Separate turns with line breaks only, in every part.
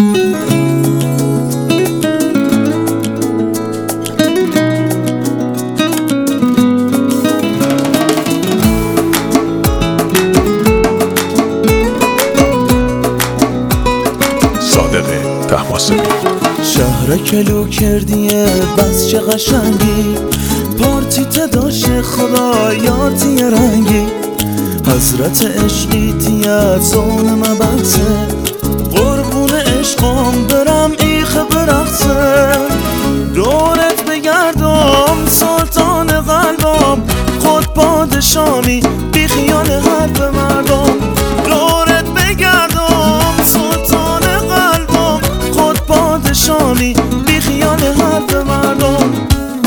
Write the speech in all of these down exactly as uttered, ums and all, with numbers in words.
شهر کلو کردیه بس چه قشنگی، پارتی تداش خدا یارتی رنگی، حضرت عشقی تیت زون مبعثه، قربون عشقام برم ایخ برخصه، دورت بگردم سلطان قلبم، خود پادشامی بی خیال حرف مردم، دورت بگردم سلطان قلبم، خود پادشامی بی خیال حرف مردم.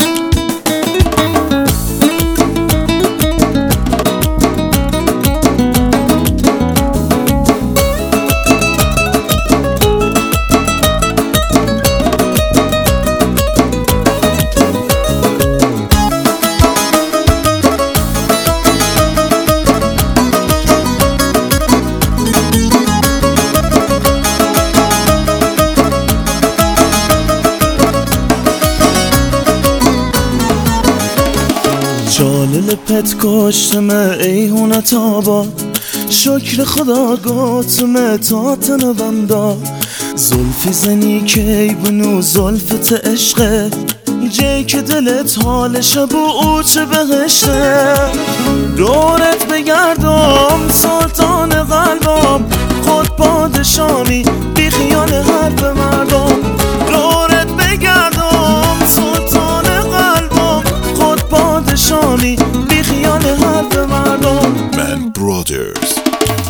جالل پت کشتمه ایهونه تابا، شکر خدا گاتمه تا تنوم دا، زلفی زنی که بنو زلفت عشقه، جای که دلت حال شب و او چه بهشته، دورت بگردم سلطان قلبم، خود پادشامی بی خیال حرف مردم، دورت بگردم سلطان قلبم، خود پادشامی بی خیال حرف مردم.
من برادرز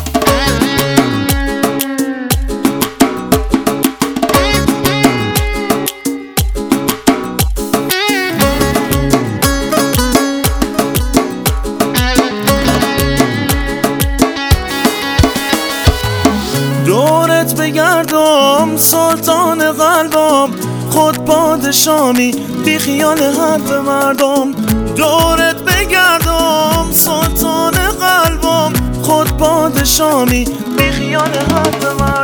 دورت بگردم سلطان قلبم، خود پادشامی بی خیال حرف مردم، دورت بگردم سلطان قلبم، خود پادشامی بی خیال حرف مردم.